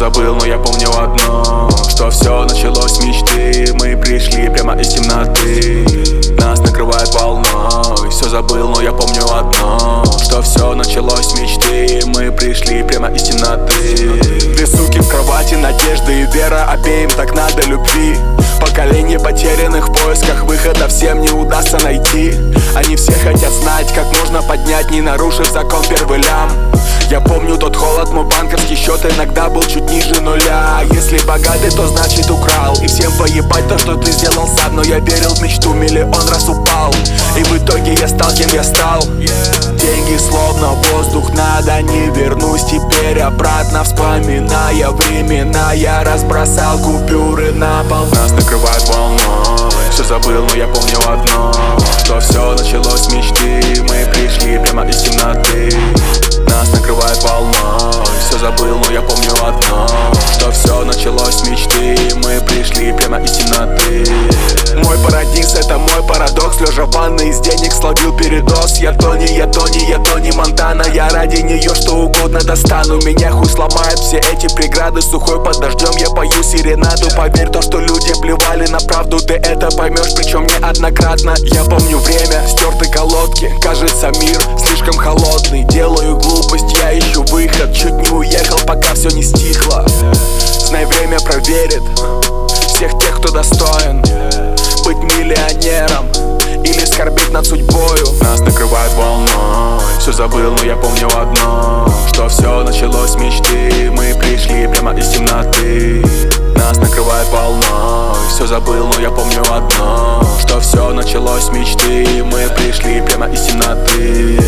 забыл, но я помню одно, что все началось с мечты. Мы пришли прямо из темноты, нас накрывает волной. Все забыл, но я помню одно, что все началось с мечты. Мы пришли прямо из темноты. Две суки в кровати, надежда и вера, обеим так надо любви. Поколение потерянных в поисках выхода, всем не удастся найти. Они все хотят знать, как можно поднять, не нарушив закон, первый лям. Я помню тот холод, мой банковский счет иногда был чуть ниже нуля. Если богатый, то значит украл, и всем поебать то, что ты сделал сам. Но я верил в мечту, миллион раз упал, и в итоге я стал, кем я стал. Деньги словно воздух, надо, не вернусь теперь обратно. Вспоминая времена, я разбросал купюры на пол. Нас накрывает волной, все забыл, но я помню одно, что все началось с мечты. Мы пришли прямо из темноты, нас накрывает волной. Все забыл, но я помню одно, что все началось с мечты. Мы пришли прямо из темноты. Мой парадиз — это мой парадокс. Лежа в ванной из денег словил передоз. Я Тони Монтана. Я ради нее что угодно достану. Меня хуй сломает все эти преграды. Сухой под дождем я пою серенаду. Поверь, то, что люди плевали на правду, ты это поймешь, причем неоднократно. Я помню время, стертой колодки. Кажется, мир слишком холодный. Делаю глупость, я ищу выход. Чуть не уехал, пока все не стихло. Знай, время проверит всех тех, кто достоин быть миллионером или скорбить над судьбою. Нас накрывает волной, все забыл, но я помню одно, что все началось с мечты. Мы пришли прямо из темноты, нас накрывает волной. Все забыл, но я помню одно, что все началось с мечты. Мы пришли прямо из темноты.